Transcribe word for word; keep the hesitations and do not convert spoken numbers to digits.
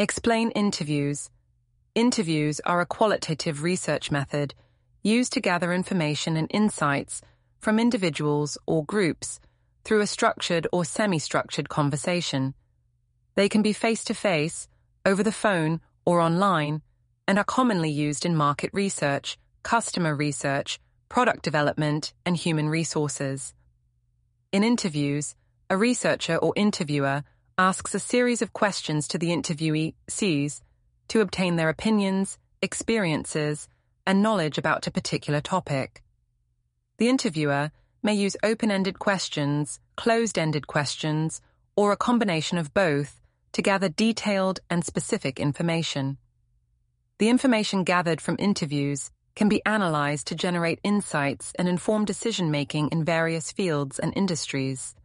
Explain interviews. Interviews are a qualitative research method used to gather information and insights from individuals or groups through a structured or semi-structured conversation. They can be face-to-face, over the phone, or online, and are commonly used in market research, customer research, product development, and human resources. In interviews, a researcher or interviewer asks a series of questions to the interviewees to obtain their opinions, experiences, and knowledge about a particular topic. The interviewer may use open-ended questions, closed-ended questions, or a combination of both to gather detailed and specific information. The information gathered from interviews can be analyzed to generate insights and inform decision-making in various fields and industries.